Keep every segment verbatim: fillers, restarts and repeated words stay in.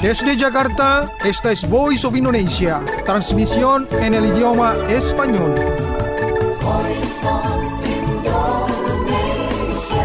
Desde Jakarta, esta es Voice of Indonesia, transmisión en el idioma español. Voice of Indonesia.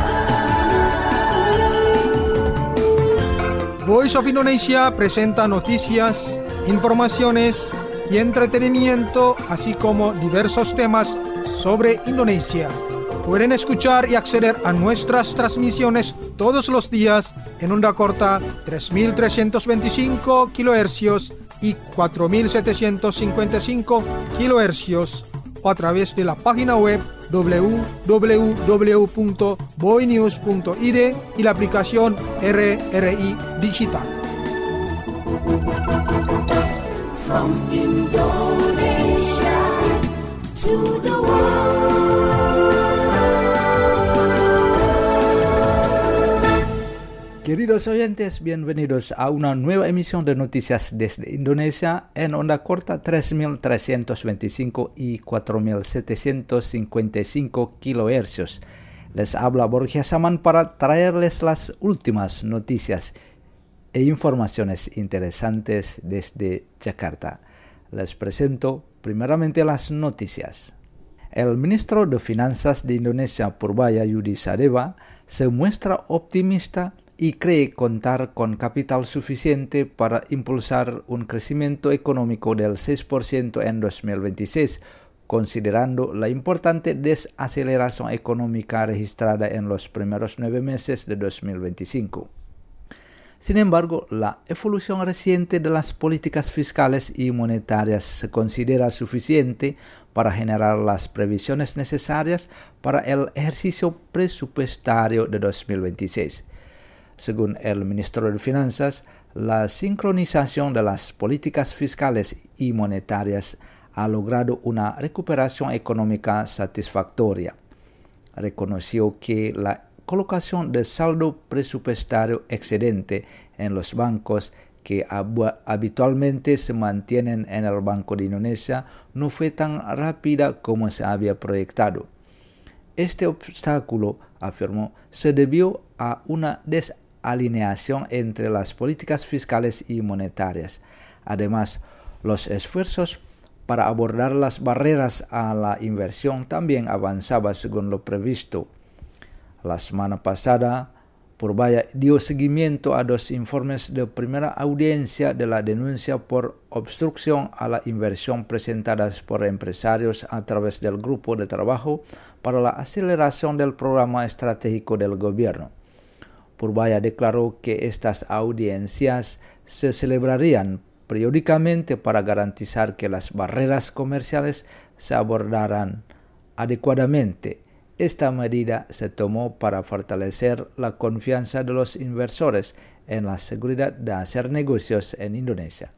Voice of Indonesia presenta noticias, informaciones y entretenimiento, así como diversos temas sobre Indonesia. Pueden escuchar y acceder a nuestras transmisiones todos los días en onda corta tres mil trescientos veinticinco kilohercios y cuatro mil setecientos cincuenta y cinco kilohercios o a través de la página web doble u doble u doble u punto boinews punto i d y la aplicación R R I Digital. From Indonesia to the world. Queridos oyentes, bienvenidos a una nueva emisión de Noticias desde Indonesia en onda corta tres mil trescientos veinticinco y cuatro mil setecientos cincuenta y cinco kilohercios. Les habla Borja Saman para traerles las últimas noticias e informaciones interesantes desde Jakarta. Les presento primeramente las noticias. El ministro de Finanzas de Indonesia, Purbaya Yudhisadeva, se muestra optimista y cree contar con capital suficiente para impulsar un crecimiento económico del seis por ciento en dos mil veintiséis, considerando la importante desaceleración económica registrada en los primeros nueve meses de dos mil veinticinco. Sin embargo, la evolución reciente de las políticas fiscales y monetarias se considera suficiente para generar las previsiones necesarias para el ejercicio presupuestario de dos mil veintiséis. Según el ministro de Finanzas, la sincronización de las políticas fiscales y monetarias ha logrado una recuperación económica satisfactoria. Reconoció que la colocación de saldo presupuestario excedente en los bancos que hab- habitualmente se mantienen en el Banco de Indonesia no fue tan rápida como se había proyectado. Este obstáculo, afirmó, se debió a una desalineación entre las políticas fiscales y monetarias. Además, los esfuerzos para abordar las barreras a la inversión también avanzaban según lo previsto. La semana pasada, Purbaya dio seguimiento a dos informes de primera audiencia de la denuncia por obstrucción a la inversión presentadas por empresarios a través del Grupo de Trabajo para la Aceleración del Programa Estratégico del Gobierno. Purbaya declaró que estas audiencias se celebrarían periódicamente para garantizar que las barreras comerciales se abordarán adecuadamente. Esta medida se tomó para fortalecer la confianza de los inversores en la seguridad de hacer negocios en Indonesia.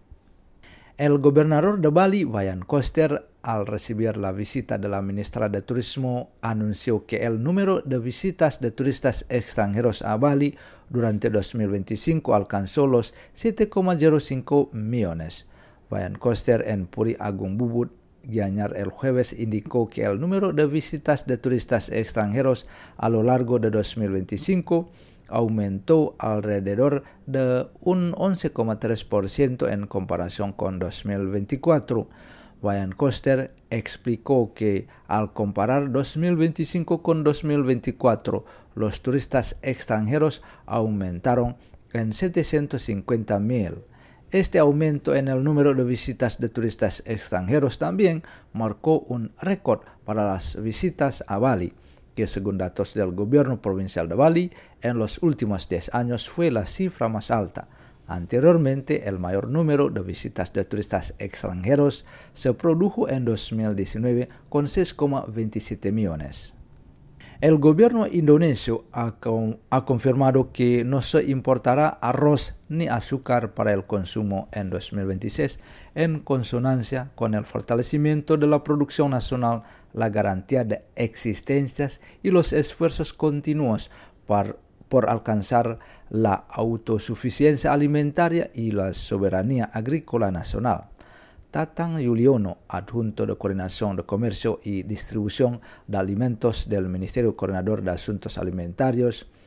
El gobernador de Bali, Wayan Koster, al recibir la visita de la ministra de Turismo, anunció que el número de visitas de turistas extranjeros a Bali durante dos mil veinticinco alcanzó los siete coma cero cinco millones. Wayan Koster en Puri Agung Bubut, Gianyar, el jueves indicó que el número de visitas de turistas extranjeros a lo largo de dos mil veinticinco aumentó alrededor de un once coma tres por ciento en comparación con dos mil veinticuatro. Wayan Koster explicó que al comparar dos mil veinticinco con dos mil veinticuatro, los turistas extranjeros aumentaron en setecientos cincuenta mil. Este aumento en el número de visitas de turistas extranjeros también marcó un récord para las visitas a Bali, que según datos del gobierno provincial de Bali, en los últimos diez años fue la cifra más alta. Anteriormente, el mayor número de visitas de turistas extranjeros se produjo en dos mil diecinueve con seis coma veintisiete millones. El gobierno indonesio ha, con, ha confirmado que no se importará arroz ni azúcar para el consumo en dos mil veintiséis, en consonancia con el fortalecimiento de la producción nacional, la garantía de existencias y los esfuerzos continuos por, por alcanzar la autosuficiencia alimentaria y la soberanía agrícola nacional. Tatang Yuliono, adjunto de Coordinación de Comercio y Distribución de Alimentos del Ministerio Coordinador de Asuntos Alimentarios,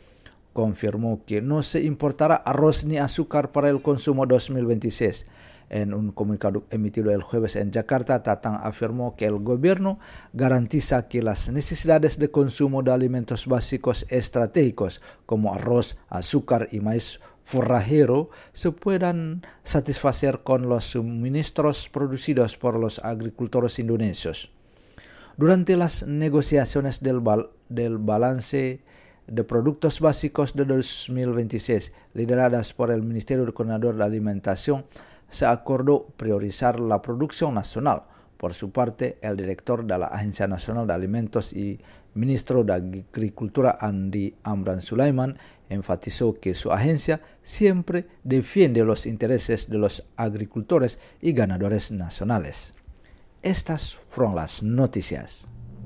confirmó que no se importará arroz ni azúcar para el consumo dos mil veintiséis. En un comunicado emitido el jueves en Jakarta, Tatang afirmó que el gobierno garantiza que las necesidades de consumo de alimentos básicos estratégicos como arroz, azúcar y maíz forrajero se puedan satisfacer con los suministros producidos por los agricultores indonesios. Durante las negociaciones del, bal- del balance de productos básicos de dos mil veintiséis, lideradas por el Ministerio de Coordinador de Alimentación, se acordó priorizar la producción nacional. Por su parte, el director de la Agencia Nacional de Alimentos y ministro de Agricultura Andi Amran Sulaiman enfatizó que su agencia siempre defiende los intereses de los agricultores y ganadores nacionales. Estas fueron las noticias.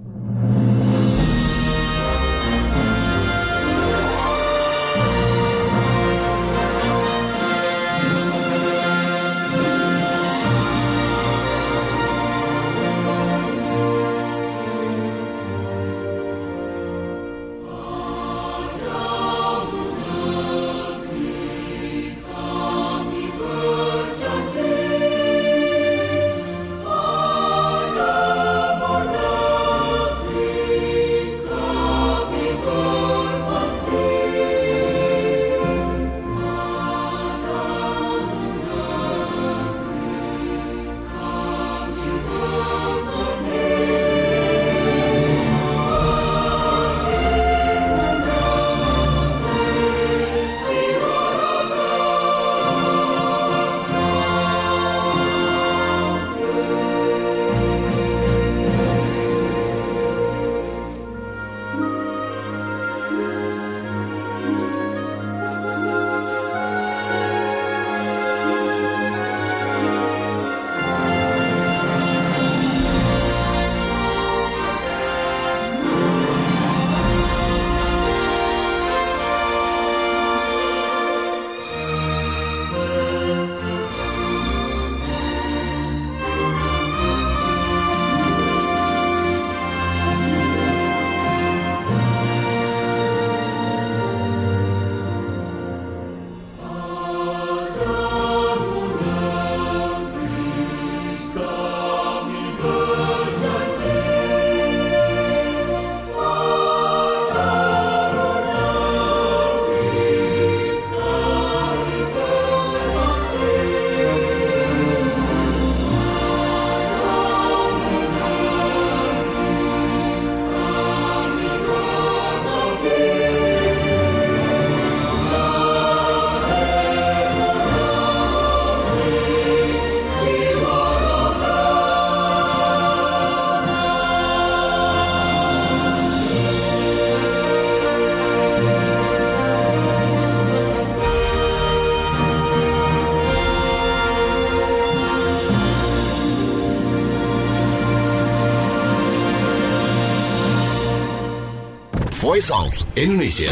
Voice of Indonesia.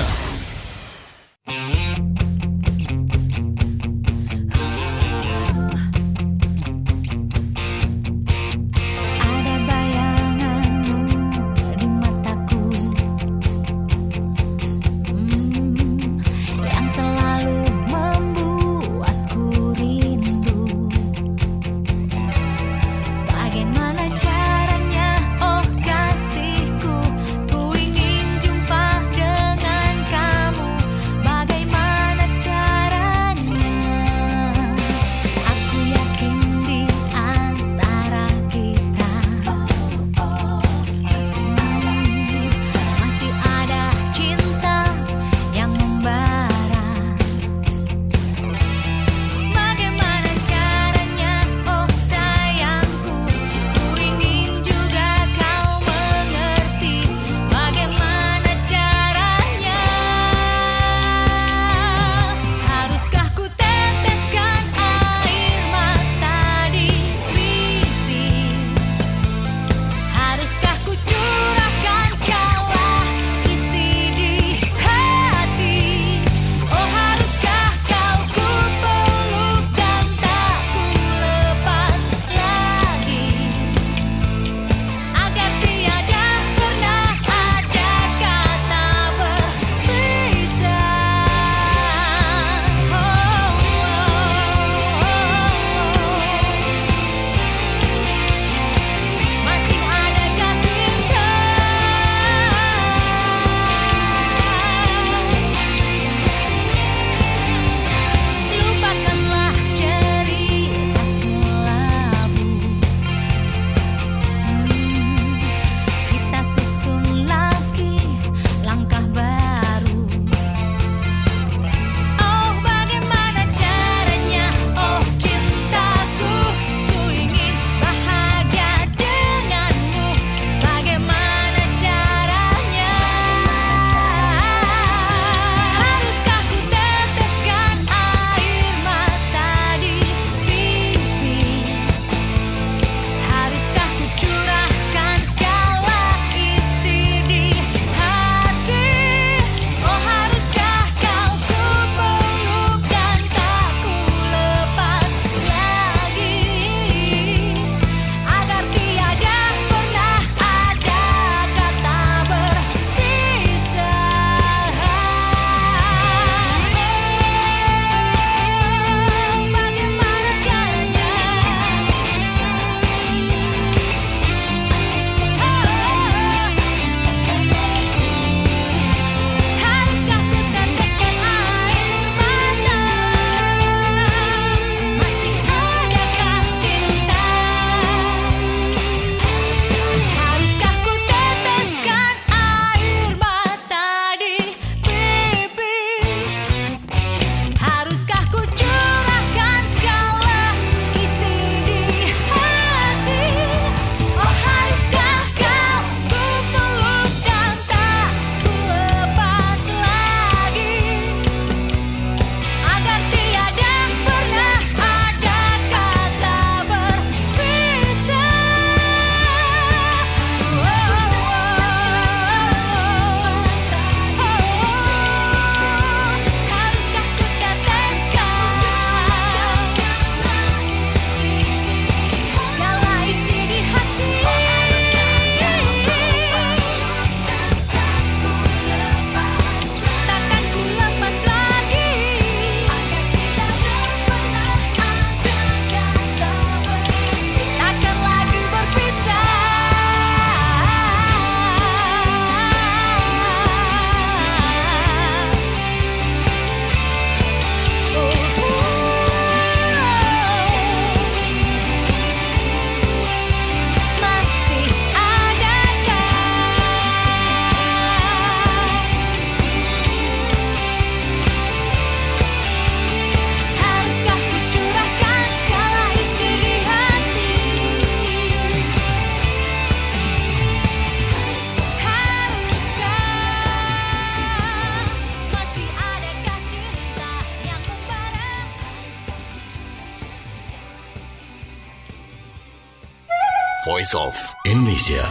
Ada bayanganmu di mataku, hmm, yang selalu membuatku rindu. Bagaimana caranya, oh kasihku, ku ingin jumpa dengan Voice of Indonesia.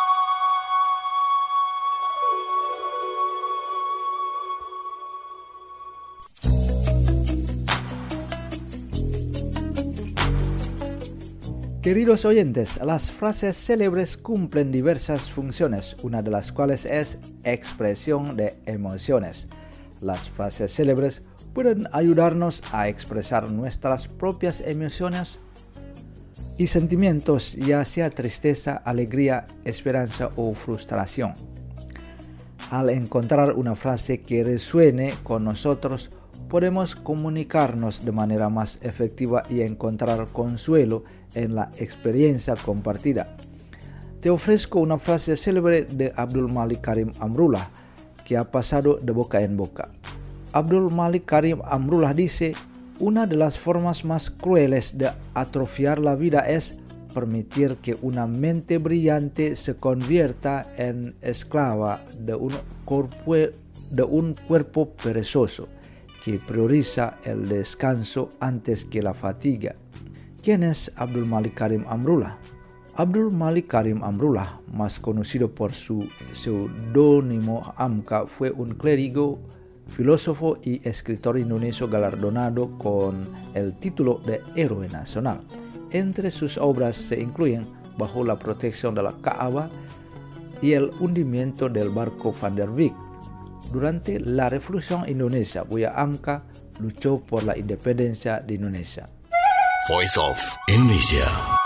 Queridos oyentes, las frases célebres cumplen diversas funciones, una de las cuales es expresión de emociones. Las frases célebres pueden ayudarnos a expresar nuestras propias emociones y sentimientos, ya sea tristeza, alegría, esperanza o frustración. Al encontrar una frase que resuene con nosotros, podemos comunicarnos de manera más efectiva y encontrar consuelo en la experiencia compartida. Te ofrezco una frase célebre de Abdul Malik Karim Amrullah que ha pasado de boca en boca. Abdul Malik Karim Amrullah dice: una de las formas más crueles de atrofiar la vida es permitir que una mente brillante se convierta en esclava de un cuerpo, de un cuerpo perezoso que prioriza el descanso antes que la fatiga. ¿Quién es Abdul Malik Karim Amrullah? Abdul Malik Karim Amrullah, más conocido por su seudónimo Amka, fue un clérigo, filósofo y escritor indonesio galardonado con el título de Héroe Nacional. Entre sus obras se incluyen Bajo la protección de la Kaaba y El hundimiento del barco Van der Wijk. Durante la Revolución Indonesia, Buya Amka luchó por la independencia de Indonesia. Voice of Indonesia.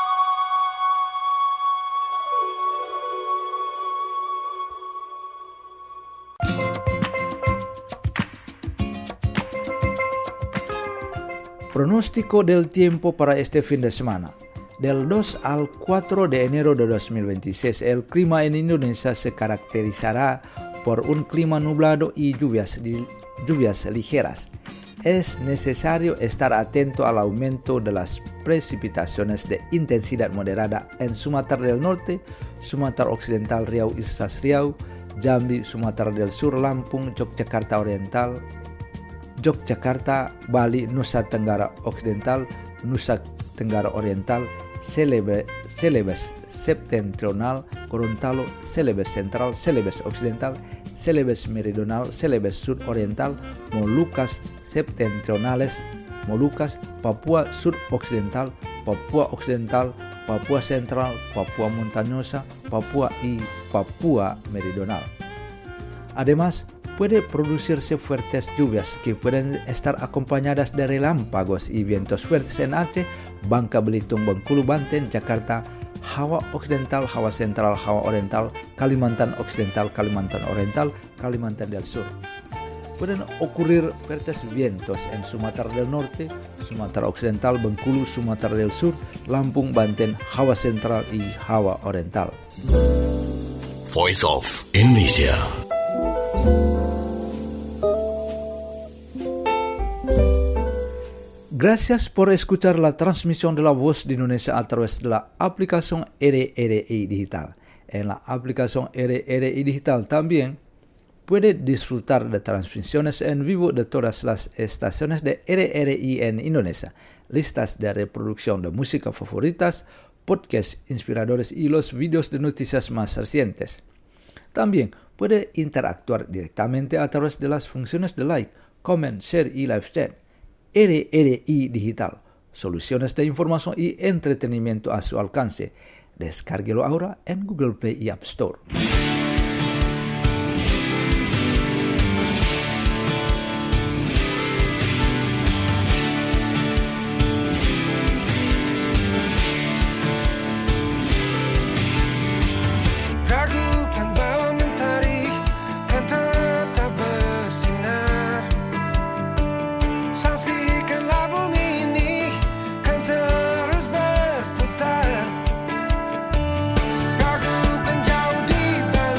Pronóstico del tiempo para este fin de semana. Del dos al cuatro de enero de dos mil veintiséis, el clima en Indonesia se caracterizará por un clima nublado y lluvias, lluvias ligeras. Es necesario estar atento al aumento de las precipitaciones de intensidad moderada en Sumatra del Norte, Sumatra Occidental, Riau y Sas Riau, Jambi, Sumatra del Sur, Lampung, Yogyakarta Oriental, Yogyakarta, Bali, Nusa Tenggara Occidental, Nusa Tenggara Oriental, Celebes, Celebes Septentrional, Gorontalo, Celebes Central, Celebes Occidental, Celebes Meridional, Celebes Sudoriental, Molucas Septentrionales, Molucas, Papua Sudoccidental, Papua Occidental, Papua Central, Papua Montañosa, Papua y Papua Meridional. Además, puede producirse fuertes lluvias que pueden estar acompañadas de relámpagos y vientos fuertes en Aceh, Bangka Belitung, Bengkulu, Banten, Jakarta, Java Occidental, Java Central, Java Oriental, Kalimantan Occidental, Kalimantan Oriental, Kalimantan del Sur. Pueden ocurrir fuertes vientos en Sumatra del Norte, Sumatra Occidental, Bengkulu, Sumatra del Sur, Lampung, Banten, Java Central y Java Oriental. Voice of Indonesia. Gracias por escuchar la transmisión de la voz de Indonesia a través de la aplicación R R I Digital. En la aplicación R R I Digital también puede disfrutar de transmisiones en vivo de todas las estaciones de R R I en Indonesia, listas de reproducción de música favoritas, podcasts inspiradores y los vídeos de noticias más recientes. También puede interactuar directamente a través de las funciones de like, comment, share y live chat. R R I Digital, soluciones de información y entretenimiento a su alcance. Descárguelo ahora en Google Play y App Store. Ragukan jauh di balik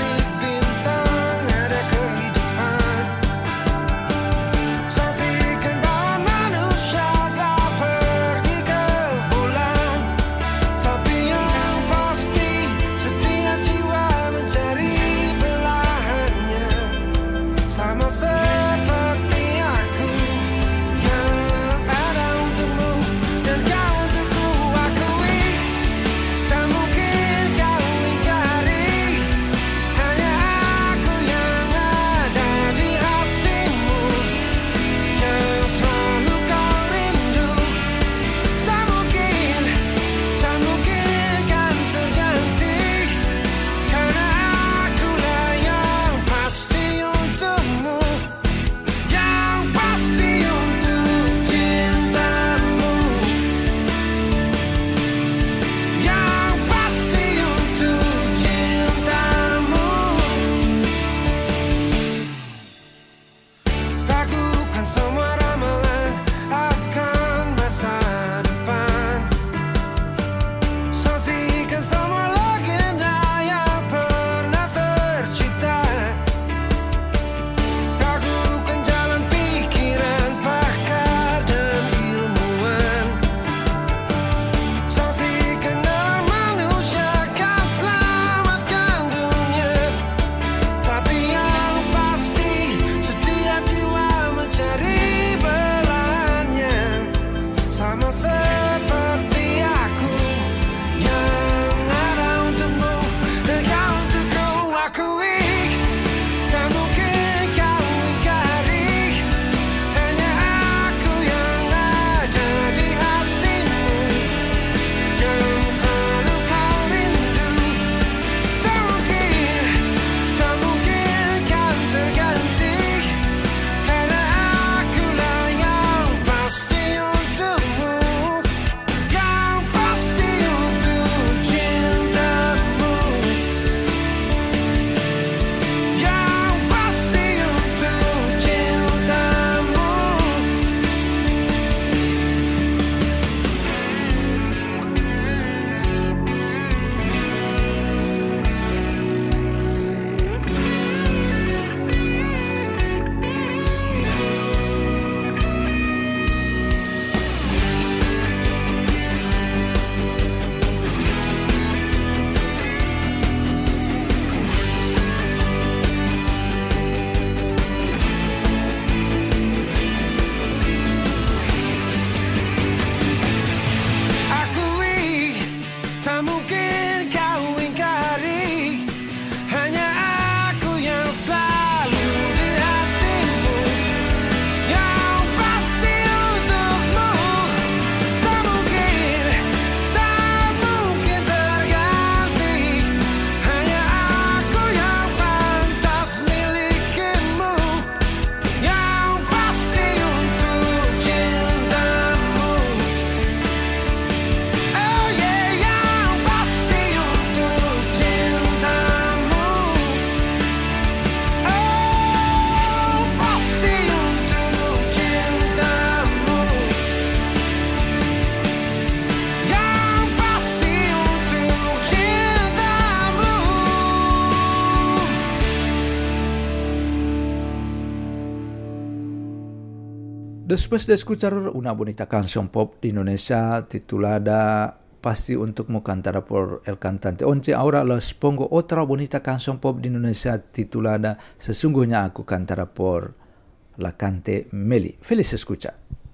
Después de escuchar una bonita canción pop de Indonesia titulada Pasti Untukmu cantada por el cantante Once, ahora les pongo otra bonita canción pop de Indonesia titulada Sesungguhnya Aku cantada por la cantante Meli. Feliz escucha.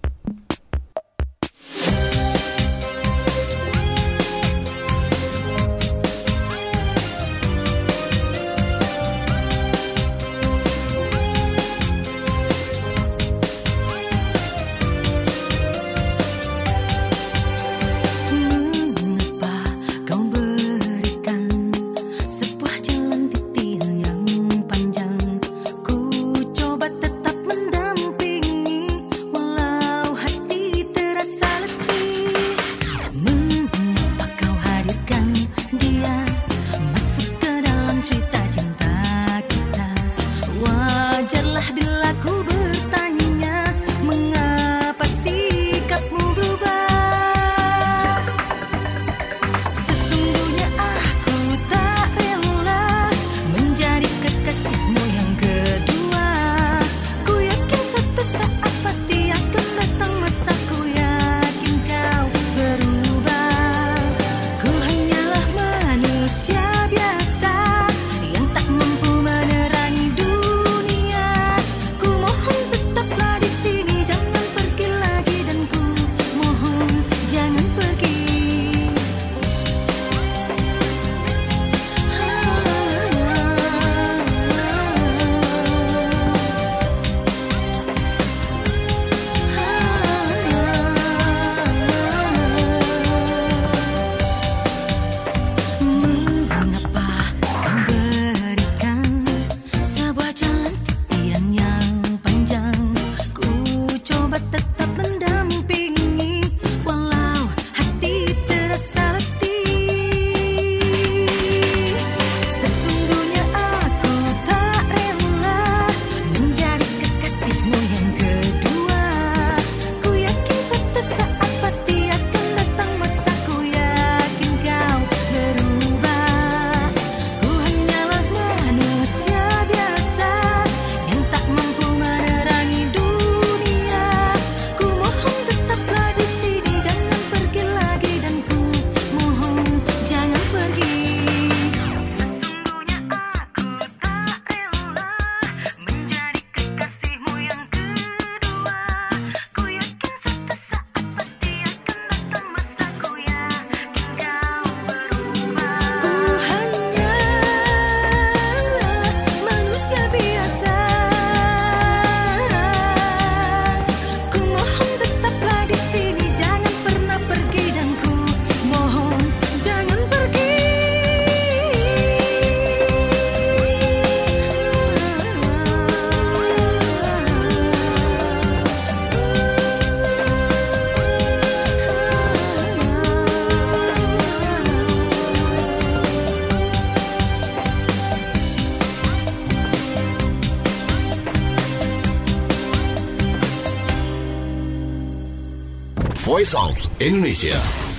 Voice of Indonesia.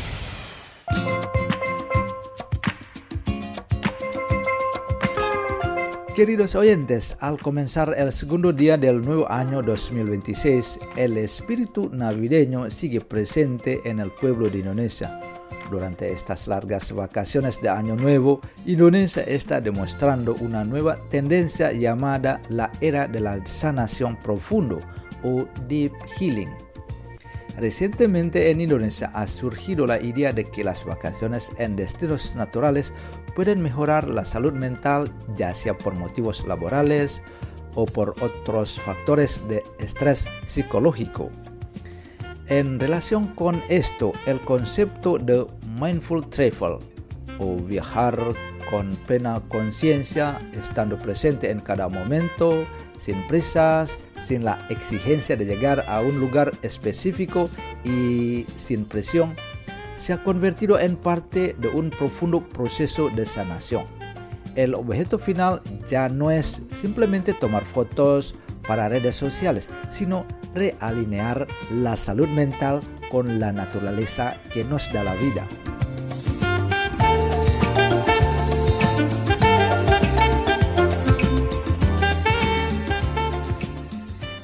Queridos oyentes, al comenzar el segundo día del nuevo año dos mil veintiséis, el espíritu navideño sigue presente en el pueblo de Indonesia. Durante estas largas vacaciones de Año Nuevo, Indonesia está demostrando una nueva tendencia llamada la era de la sanación profundo o deep healing. Recientemente en Indonesia ha surgido la idea de que las vacaciones en destinos naturales pueden mejorar la salud mental, ya sea por motivos laborales o por otros factores de estrés psicológico. En relación con esto, el concepto de mindful travel o viajar con plena conciencia, estando presente en cada momento, sin prisas, sin la exigencia de llegar a un lugar específico y sin presión, se ha convertido en parte de un profundo proceso de sanación. El objeto final ya no es simplemente tomar fotos para redes sociales, sino realinear la salud mental con la naturaleza que nos da la vida.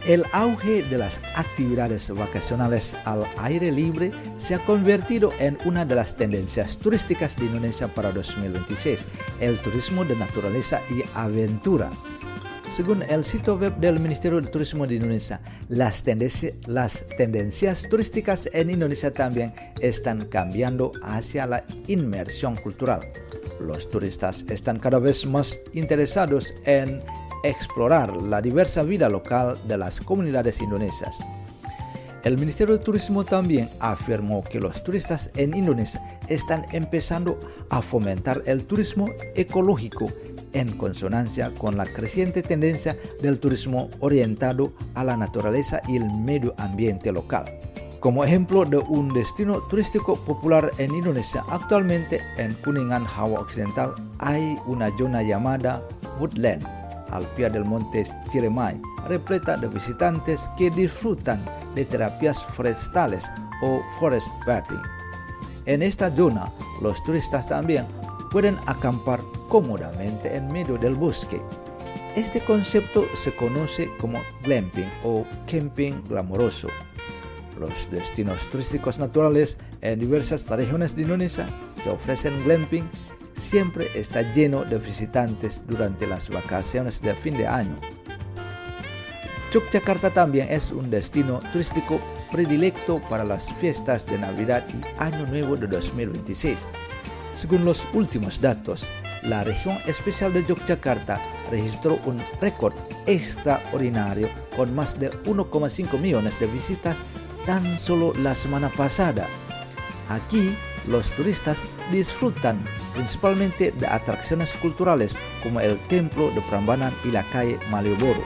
El auge de las actividades vacacionales al aire libre se ha convertido en una de las tendencias turísticas de Indonesia para dos mil veintiséis, el turismo de naturaleza y aventura. Según el sitio web del Ministerio de Turismo de Indonesia, las, tendenci- las tendencias turísticas en Indonesia también están cambiando hacia la inmersión cultural. Los turistas están cada vez más interesados en explorar la diversa vida local de las comunidades indonesias. El Ministerio de Turismo también afirmó que los turistas en Indonesia están empezando a fomentar el turismo ecológico en consonancia con la creciente tendencia del turismo orientado a la naturaleza y el medio ambiente local. Como ejemplo de un destino turístico popular en Indonesia, actualmente en Kuningan, Java Occidental, hay una zona llamada Woodland, al pie del monte Ciremai, repleta de visitantes que disfrutan de terapias forestales o forest bathing. En esta zona, los turistas también pueden acampar cómodamente en medio del bosque. Este concepto se conoce como glamping o camping glamoroso. Los destinos turísticos naturales en diversas regiones de Indonesia que ofrecen glamping siempre está lleno de visitantes durante las vacaciones de fin de año. Yogyakarta también es un destino turístico predilecto para las fiestas de Navidad y Año Nuevo de dos mil veintiséis. Según los últimos datos, la región especial de Yogyakarta registró un récord extraordinario con más de uno coma cinco millones de visitas tan solo la semana pasada. Aquí, los turistas disfrutan principalmente de atracciones culturales como el Templo de Prambanan y la calle Malioboro.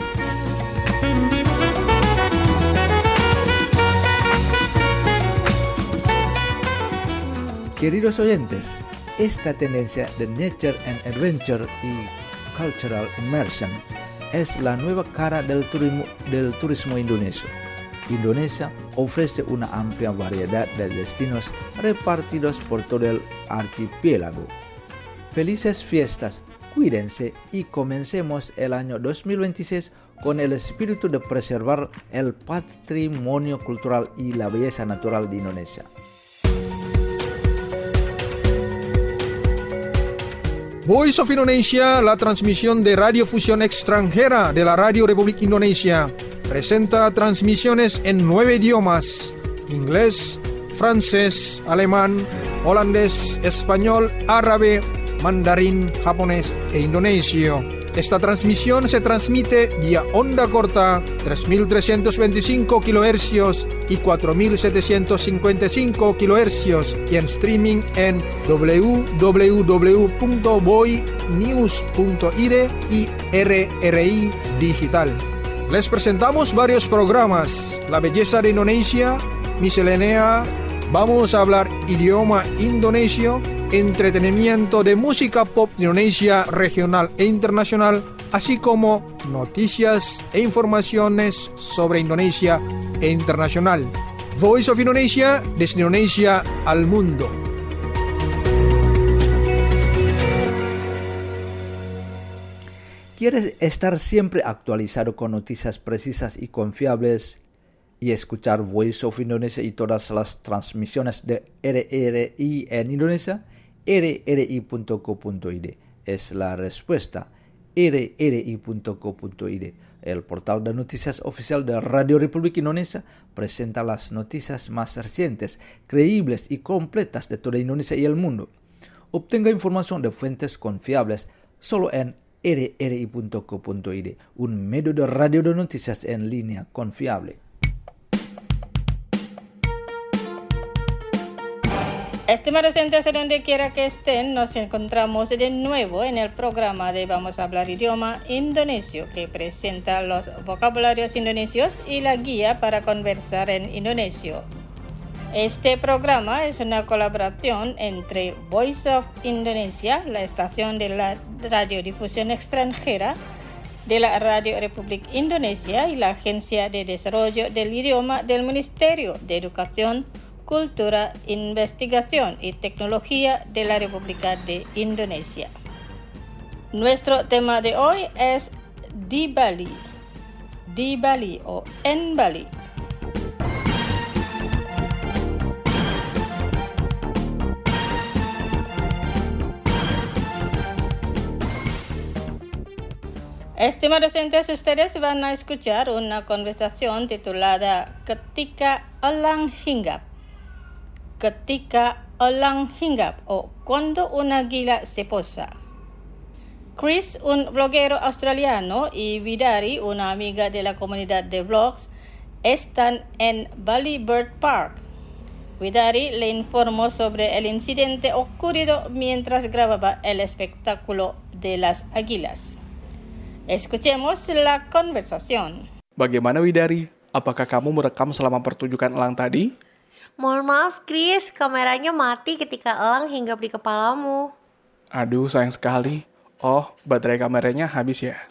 Queridos oyentes, esta tendencia de Nature and Adventure y Cultural Immersion es la nueva cara del turismo, del turismo indonesio. Indonesia ofrece una amplia variedad de destinos repartidos por todo el archipiélago. Felices fiestas, cuídense y comencemos el año dos mil veintiséis con el espíritu de preservar el patrimonio cultural y la belleza natural de Indonesia. Voice of Indonesia, la transmisión de radiofusión extranjera de la Radio Republik Indonesia, presenta transmisiones en nueve idiomas: inglés, francés, alemán, holandés, español, árabe, mandarín, japonés e indonesio. Esta transmisión se transmite vía onda corta tres mil trescientos veinticinco kilohercios y cuatro mil setecientos cincuenta y cinco kilohercios y en streaming en w w w punto boy news punto i d y R R I Digital. Les presentamos varios programas: La belleza de Indonesia, Miscelánea, vamos a hablar idioma indonesio, entretenimiento de música pop de Indonesia regional e internacional, así como noticias e informaciones sobre Indonesia e internacional. Voice of Indonesia, desde Indonesia al mundo. ¿Quieres estar siempre actualizado con noticias precisas y confiables y escuchar Voice of Indonesia y todas las transmisiones de R R I en Indonesia? R R I punto co punto i d es la respuesta. R R I punto co punto i d, el portal de noticias oficial de Radio Republik Indonesia, presenta las noticias más recientes, creíbles y completas de toda Indonesia y el mundo. Obtenga información de fuentes confiables solo en R R I punto co punto i d, un medio de radio de noticias en línea confiable. Estimados oyentes, donde quiera que estén, nos encontramos de nuevo en el programa de Vamos a hablar idioma indonesio, que presenta los vocabularios indonesios y la guía para conversar en indonesio. Este programa es una colaboración entre Voice of Indonesia, la estación de la radiodifusión extranjera de la Radio Republik Indonesia, y la Agencia de Desarrollo del Idioma del Ministerio de Educación, Cultura, Investigación y Tecnología de la República de Indonesia. Nuestro tema de hoy es Di Bali. di Bali o en Bali. Estimados oyentes, ustedes van a escuchar una conversación titulada Ketika Elang Hinggap. Ketika Elang Hinggap o Cuando una águila se posa. Chris, un bloguero australiano, y Vidari, una amiga de la comunidad de blogs, están en Bali Bird Park. Vidari le informó sobre el incidente ocurrido mientras grababa el espectáculo de las águilas. Escuchemos la conversación. Bagaimana Widari? Apakah kamu merekam selama pertunjukan elang tadi? Mohon maaf, Chris, kameranya mati ketika elang hinggap di kepalamu. Aduh, sayang sekali. Oh, baterai kameranya habis ya?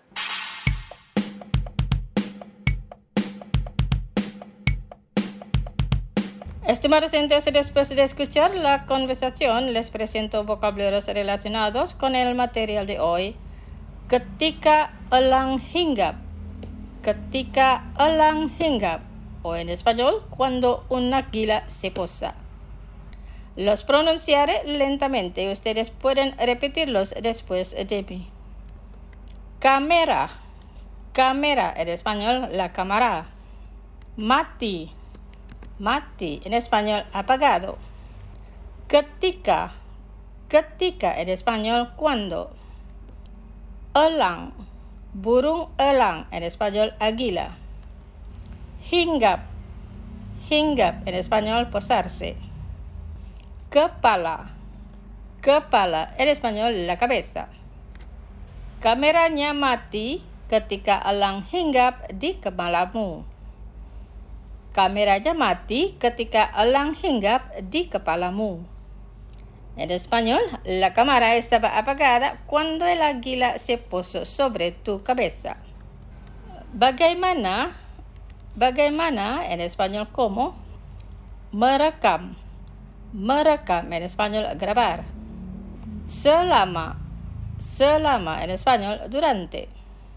Estimados oyentes, después de escuchar la conversación, les presento vocabularios relacionados con el material de hoy. Ketika elang hinggap. Ketika elang hinggap. O en español, cuando una águila se posa. Los pronunciaré lentamente. Ustedes pueden repetirlos después de mí. Cámara. Cámara. En español, la cámara. Mati. Mati. En español, apagado. Ketika. Ketika. En español, cuando. Elang, burung elang, en español águila. Hinggap, hinggap, en español posarse. Kepala, kepala, en español la cabeza. Kameranya mati ketika elang hinggap di kepalamu. Kameranya mati ketika elang hinggap di kepalamu. En español, la cámara estaba apagada cuando el águila se posó sobre tu cabeza. Bagaimana? Bagaimana, en español, ¿cómo? Merekam. Merekam, en español, grabar. Selama. Selama, en español, durante.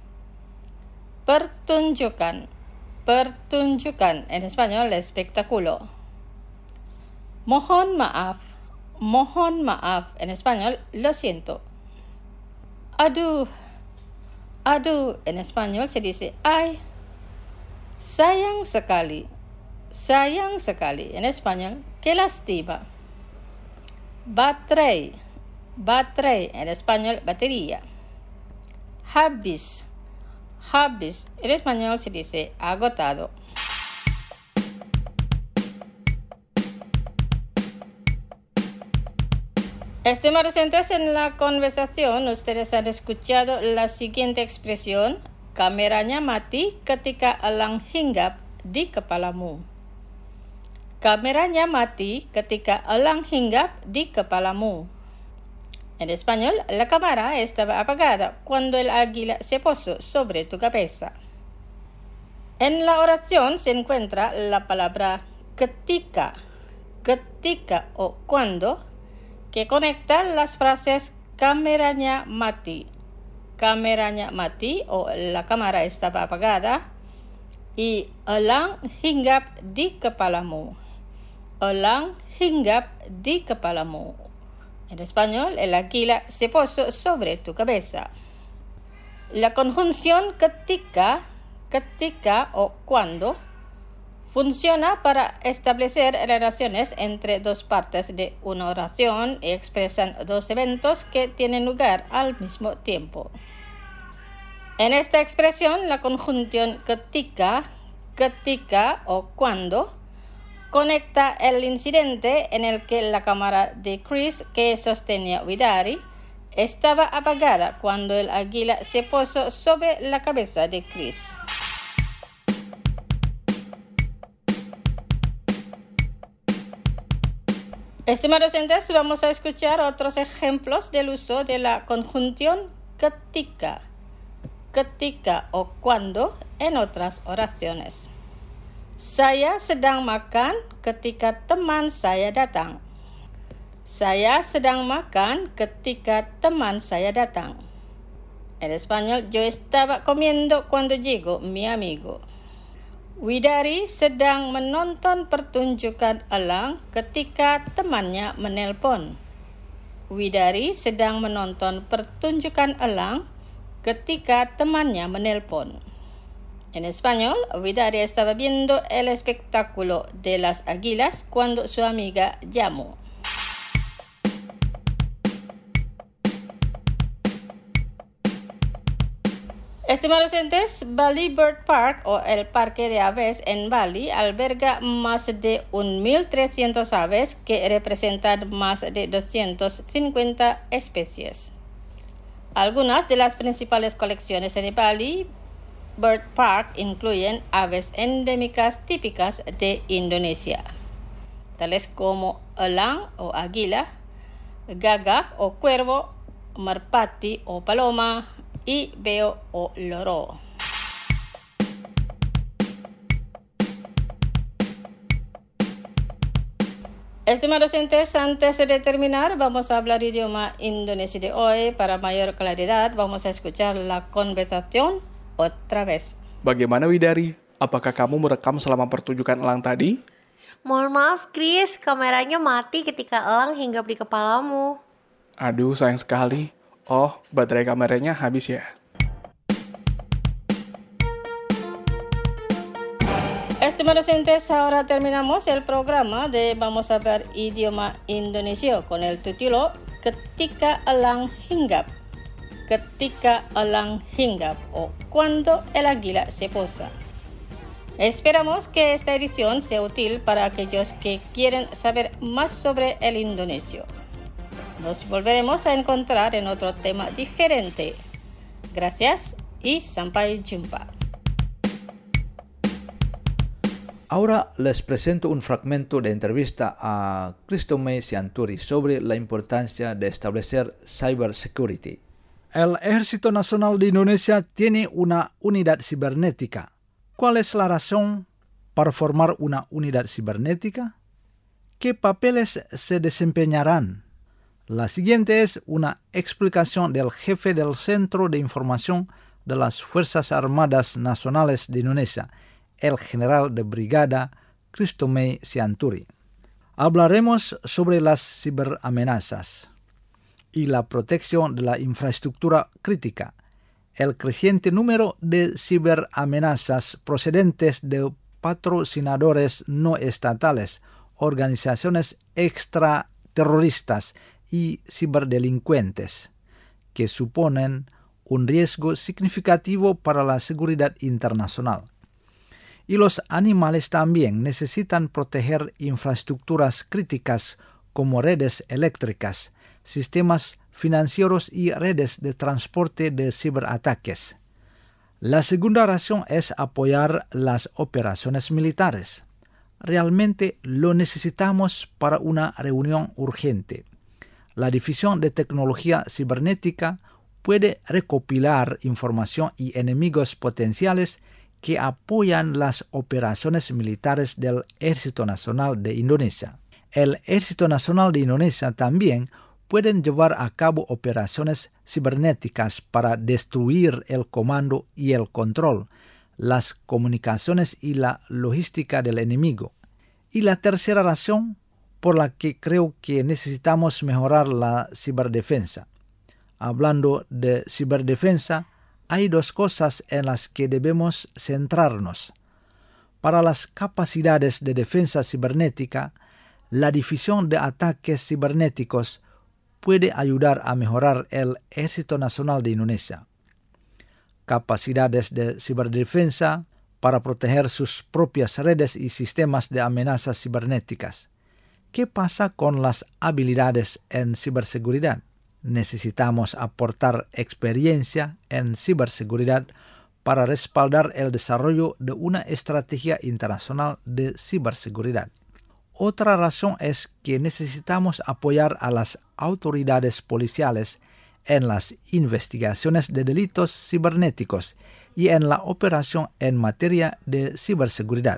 Pertunjukan. Pertunjukan, en español, espectáculo. Mohon maaf. Mohon maaf, en español, lo siento. Aduh, aduh, en español se dice ay. Sayang sekali, sayang sekali, en español, qué lástima. Baterai, baterai, en español, batería. Habis, habis, en español se dice agotado. Estimados oyentes, en la conversación ustedes han escuchado la siguiente expresión: kameranya mati ketika elang hinggap di kepalamu. Kameranya mati ketika elang hinggap di kepalamu. En español, la cámara estaba apagada cuando el águila se posó sobre tu cabeza. En la oración se encuentra la palabra ketika, ketika o cuando, que conecta las frases kameranya mati, kameranya mati o la cámara estaba apagada, y elang hinggap di kepalamu, elang hinggap di kepalamu. En español, el águila se posó sobre tu cabeza. La conjunción ketika, ketika o cuando, funciona para establecer relaciones entre dos partes de una oración y expresan dos eventos que tienen lugar al mismo tiempo. En esta expresión, la conjunción ketika, ketika o cuando, conecta el incidente en el que la cámara de Chris, que sostenía Widari, estaba apagada cuando el águila se posó sobre la cabeza de Chris. Estimados oyentes, vamos a escuchar otros ejemplos del uso de la conjunción ketika, ketika o cuando en otras oraciones. Saya sedang makan ketika teman saya datang. Saya sedang makan ketika teman saya datang. En español, yo estaba comiendo cuando llegó mi amigo. Widari sedang menonton pertunjukan elang ketika temannya menelpon. Widari sedang menonton pertunjukan elang ketika temannya menelpon. En español, Widari estaba viendo el espectáculo de las águilas cuando su amiga llamó. Estimados oyentes, Bali Bird Park o el Parque de Aves en Bali alberga más de mil trescientas aves que representan más de doscientas cincuenta especies. Algunas de las principales colecciones de Bali Bird Park incluyen aves endémicas típicas de Indonesia, tales como elang o águila, gagak o cuervo, merpati o paloma, y beo o loro. Estimados oyentes, antes de terminar, vamos a hablar idioma Indonesia de hoy. Para mayor claridad, vamos a escuchar la conversación otra vez. Bagaimana Widari? Apakah kamu merekam selama pertunjukan elang tadi? Mohon maaf, Chris, kameranya mati ketika elang hinggap di kepalamu. Aduh, sayang sekali. Oh, baterai kameranya habis ya. Estimados oyentes, ahora terminamos el programa de Vamos a Hablar Idioma Indonesia con el título Ketika Elang Hinggap. Ketika elang hinggap o cuando el águila se posa. Esperamos que esta edición sea útil para aquellos que quieren saber más sobre el indonesio. Nos volveremos a encontrar en otro tema diferente. Gracias y sampai jumpa. Ahora les presento un fragmento de entrevista a Christomay Sianturi sobre la importancia de establecer cybersecurity. El Ejército Nacional de Indonesia tiene una unidad cibernética. ¿Cuál es la razón para formar una unidad cibernética? ¿Qué papeles se desempeñarán? La siguiente es una explicación del jefe del Centro de Información de las Fuerzas Armadas Nacionales de Indonesia, el general de brigada Christomay Sianturi. Hablaremos sobre las ciberamenazas y la protección de la infraestructura crítica, el creciente número de ciberamenazas procedentes de patrocinadores no estatales, organizaciones extraterroristas y ciberdelincuentes, que suponen un riesgo significativo para la seguridad internacional. Y los animales también necesitan proteger infraestructuras críticas como redes eléctricas, sistemas financieros y redes de transporte de ciberataques. La segunda razón es apoyar las operaciones militares. Realmente lo necesitamos para una reunión urgente. La División de Tecnología Cibernética puede recopilar información y enemigos potenciales que apoyan las operaciones militares del Ejército Nacional de Indonesia. El Ejército Nacional de Indonesia también pueden llevar a cabo operaciones cibernéticas para destruir el comando y el control, las comunicaciones y la logística del enemigo. Y la tercera razón por la que creo que necesitamos mejorar la ciberdefensa. Hablando de ciberdefensa, hay dos cosas en las que debemos centrarnos. Para las capacidades de defensa cibernética, la División de Ataques Cibernéticos puede ayudar a mejorar el Ejército Nacional de Indonesia. Capacidades de ciberdefensa para proteger sus propias redes y sistemas de amenazas cibernéticas. ¿Qué pasa con las habilidades en ciberseguridad? Necesitamos aportar experiencia en ciberseguridad para respaldar el desarrollo de una estrategia internacional de ciberseguridad. Otra razón es que necesitamos apoyar a las autoridades policiales en las investigaciones de delitos cibernéticos y en la operación en materia de ciberseguridad,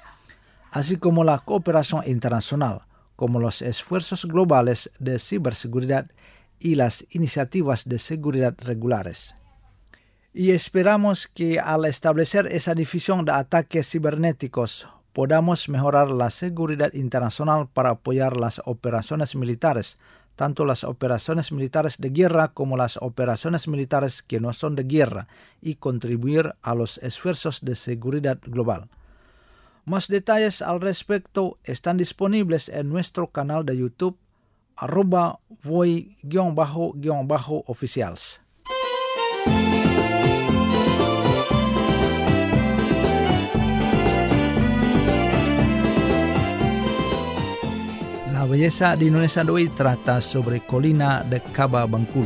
así como la cooperación internacional, como los esfuerzos globales de ciberseguridad y las iniciativas de seguridad regulares. Y esperamos que al establecer esa división de ataques cibernéticos podamos mejorar la seguridad internacional para apoyar las operaciones militares, tanto las operaciones militares de guerra como las operaciones militares que no son de guerra, y contribuir a los esfuerzos de seguridad global. Más detalles al respecto están disponibles en nuestro canal de YouTube, arroba voy-oficials. La belleza de Indonesia de hoy trata sobre colina de Kaba Bengkulu.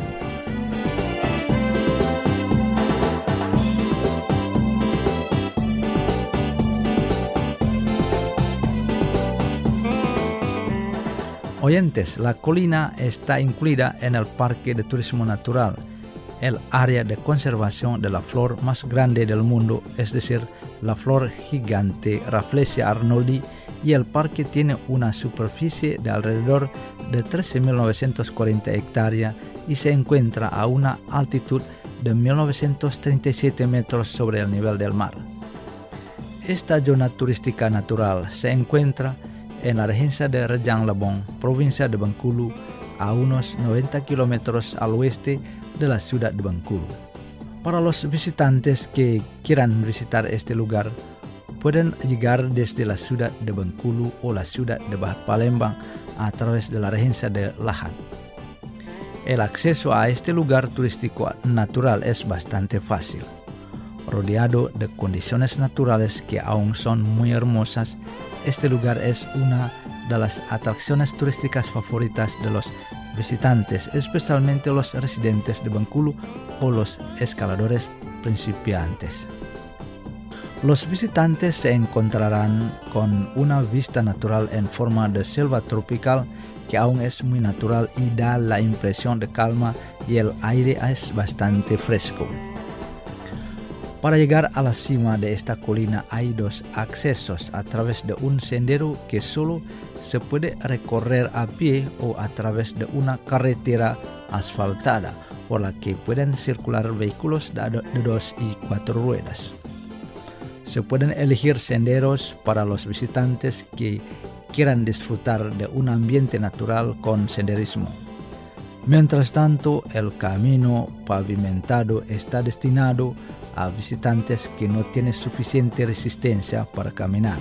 Oyentes, la colina está incluida en el Parque de Turismo Natural, el área de conservación de la flor más grande del mundo, es decir, la flor gigante Rafflesia arnoldi, y el parque tiene una superficie de alrededor de trece mil novecientos cuarenta hectáreas y se encuentra a una altitud de mil novecientos treinta y siete metros sobre el nivel del mar. Esta zona turística natural se encuentra en la regencia de Rejang Lebong, provincia de Bengkulu, a unos noventa kilómetros al oeste de la ciudad de Bengkulu. Para los visitantes que quieran visitar este lugar, pueden llegar desde la ciudad de Bengkulu o la ciudad de Palembang a través de la regencia de Lahat. El acceso a este lugar turístico natural es bastante fácil. Rodeado de condiciones naturales que aún son muy hermosas, este lugar es una de las atracciones turísticas favoritas de los visitantes, especialmente los residentes de Bengkulu o los escaladores principiantes. Los visitantes se encontrarán con una vista natural en forma de selva tropical que aún es muy natural y da la impresión de calma, y el aire es bastante fresco. Para llegar a la cima de esta colina hay dos accesos a través de un sendero que solo se puede recorrer a pie o a través de una carretera asfaltada por la que pueden circular vehículos de dos y cuatro ruedas. Se pueden elegir senderos para los visitantes que quieran disfrutar de un ambiente natural con senderismo. Mientras tanto, el camino pavimentado está destinado a visitantes que no tienen suficiente resistencia para caminar.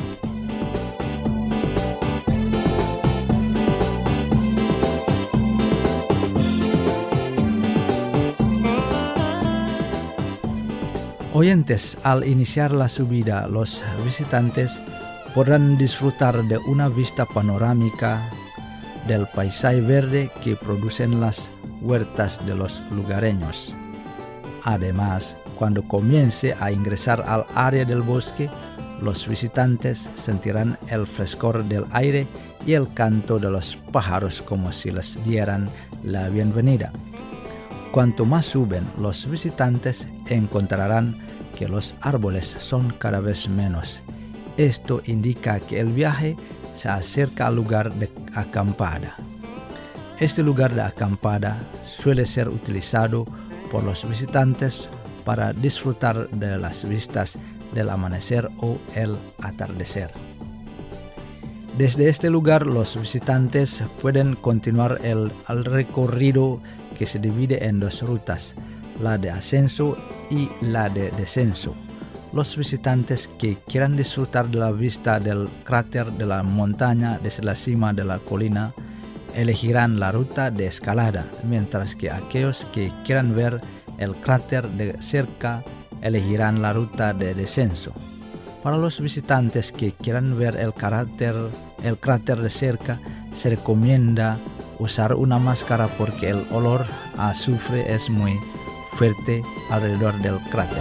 Oyentes, al iniciar la subida, los visitantes podrán disfrutar de una vista panorámica del paisaje verde que producen las huertas de los lugareños. Además, cuando comience a ingresar al área del bosque, los visitantes sentirán el frescor del aire y el canto de los pájaros como si les dieran la bienvenida. Cuanto más suben, los visitantes encontrarán que los árboles son cada vez menos. Esto indica que el viaje se acerca al lugar de acampada. Este lugar de acampada suele ser utilizado por los visitantes para disfrutar de las vistas del amanecer o el atardecer. Desde este lugar, los visitantes pueden continuar el, el recorrido que se divide en dos rutas, la de ascenso y la de descenso. Los visitantes que quieran disfrutar de la vista del cráter de la montaña desde la cima de la colina elegirán la ruta de escalada, mientras que aquellos que quieran ver el cráter de cerca elegirán la ruta de descenso. Para los visitantes que quieran ver el cráter, el cráter de cerca, se recomienda usar una máscara porque el olor a azufre es muy fuerte alrededor del cráter.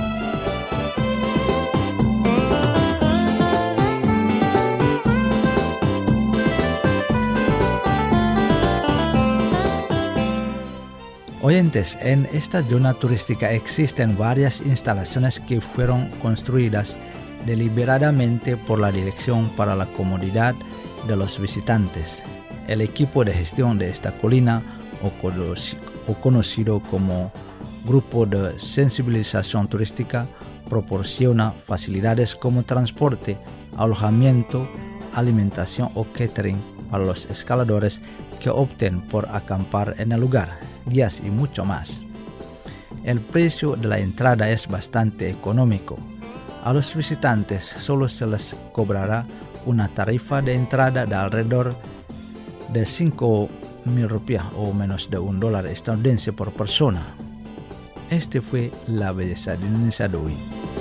Oyentes, en esta zona turística existen varias instalaciones que fueron construidas deliberadamente por la Dirección para la Comodidad de los Visitantes. El equipo de gestión de esta colina, o conocido como Grupo de Sensibilización Turística proporciona facilidades como transporte, alojamiento, alimentación o catering para los escaladores que opten por acampar en el lugar, guías y mucho más. El precio de la entrada es bastante económico. A los visitantes solo se les cobrará una tarifa de entrada de alrededor de cinco mil rupias o menos de un dólar estadounidense por persona. Este fue La Belleza de Indonesia de hoy.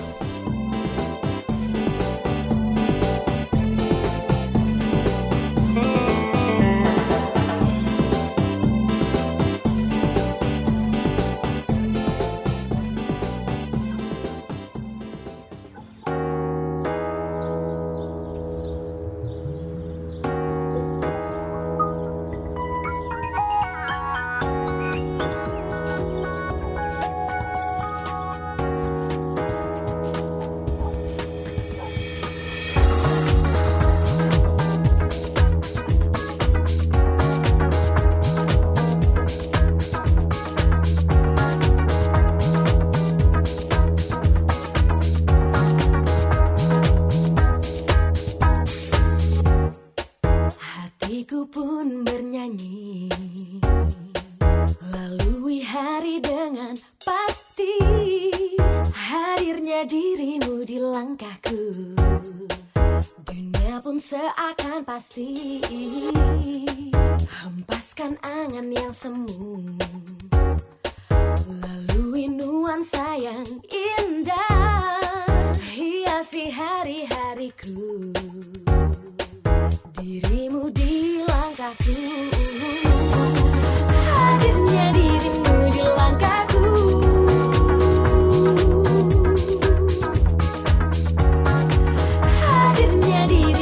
Seakan pasti hempaskan angan yang semu, lalui nuansa yang indah, hiasi hari-hariku, dirimu di langkahku, hadirnya dirimu di langkahku, hadirnya dirimu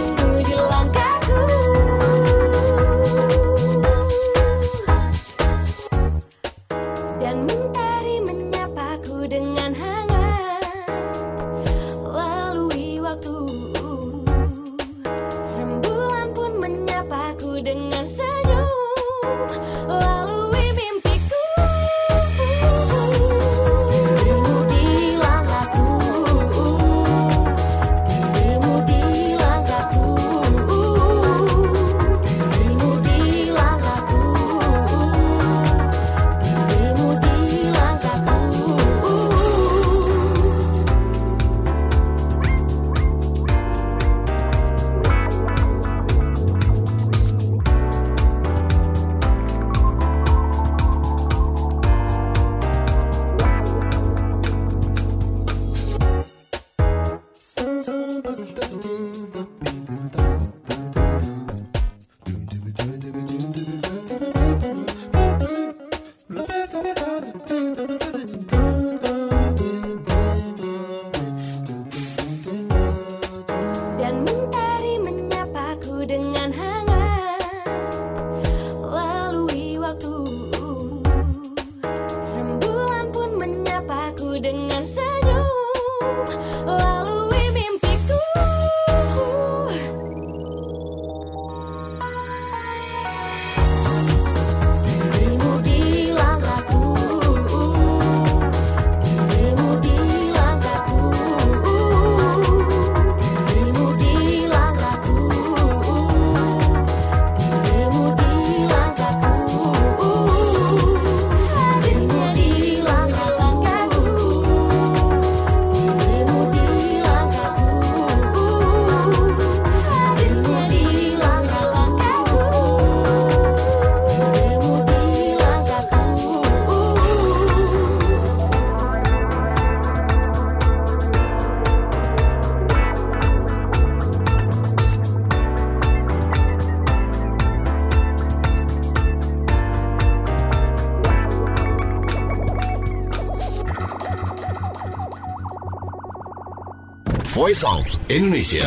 Voice of Indonesia.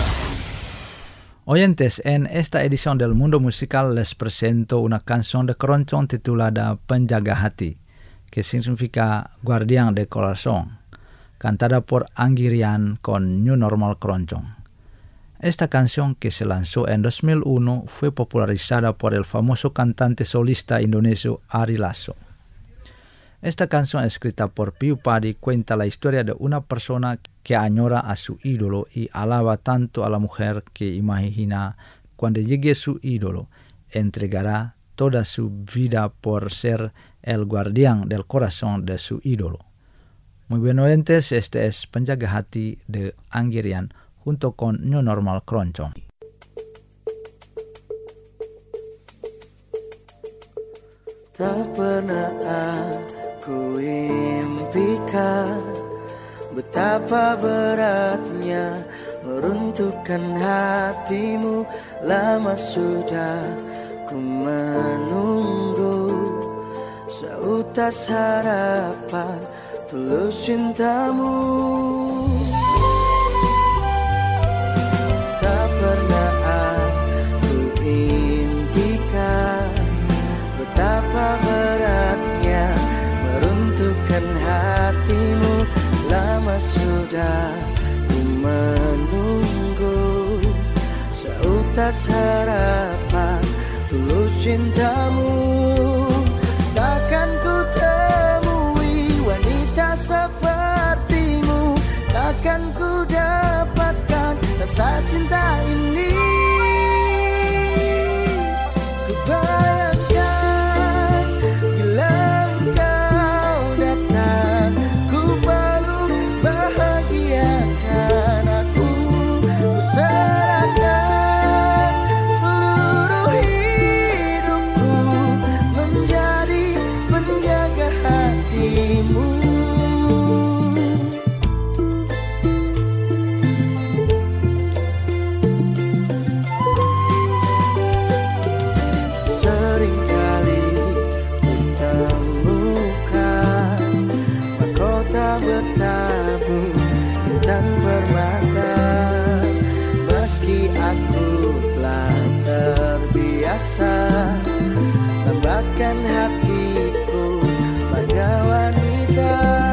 Oyentes, en esta edición del Mundo Musical les presento una canción de Keroncong titulada Penjaga Hati, que significa guardián de corazón, cantada por Anggirian con New Normal Keroncong. Esta canción, que se lanzó en dos mil uno, fue popularizada por el famoso cantante solista indonesio Ari Lasso. Esta canción escrita por Pio Padi cuenta la historia de una persona que añora a su ídolo y alaba tanto a la mujer que imagina cuando llegue su ídolo, entregará toda su vida por ser el guardián del corazón de su ídolo. Muy bien oyentes, este es Penjaga Hati de Anggirian junto con New Normal Keroncong. Tak pernah aku impikan betapa beratnya meruntuhkan hatimu. Lama sudah ku menunggu seutas harapan tulus cintamu. Tak pernah aku impikan betapa beratnya meruntuhkan hatimu. Lama sudah ku menunggu seutas harapan tulus cintamu. Takkan ku temui wanita sepertimu, takkan ku dapatkan rasa cinta ini. Ku bayangkan bila engkau datang, ku peluk bahagiakan aku, ku serahkan seluruh hidupku menjadi penjaga hatimu. Seringkali kutemukan mahkota bertabung dan permata, meski aku telah terbiasa lambatkan hatiku pada wanita.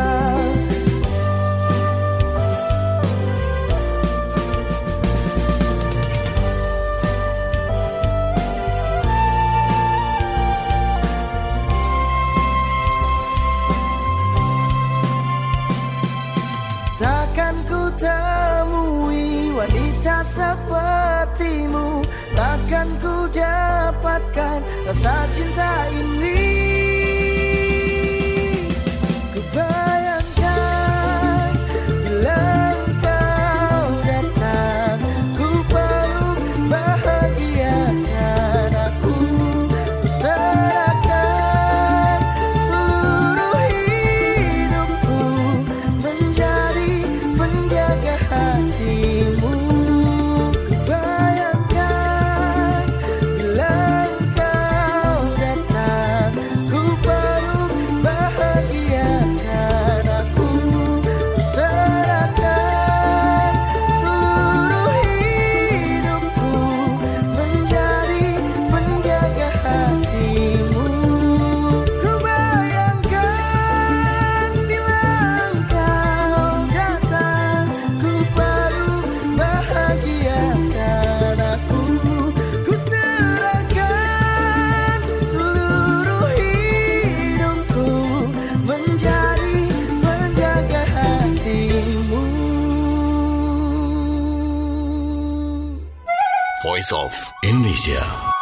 Takkan ku temui wanita sepertimu, takkan ku dapatkan rasa cinta ini. Ku bayangkan bila engkau datang, ku peluk bahagiakan aku, ku serahkan seluruh hidupku menjadi penjaga hatimu. Ku bayangkan bila engkau datang, ku peluk bahagiakan aku, ku serahkan seluruh hidupku menjadi penjaga hatimu. Ku bayangkan bila engkau datang, ku peluk bahagiakan aku, ku serahkan seluruh hidupku menjadi penjaga hatimu. Voice of Indonesia.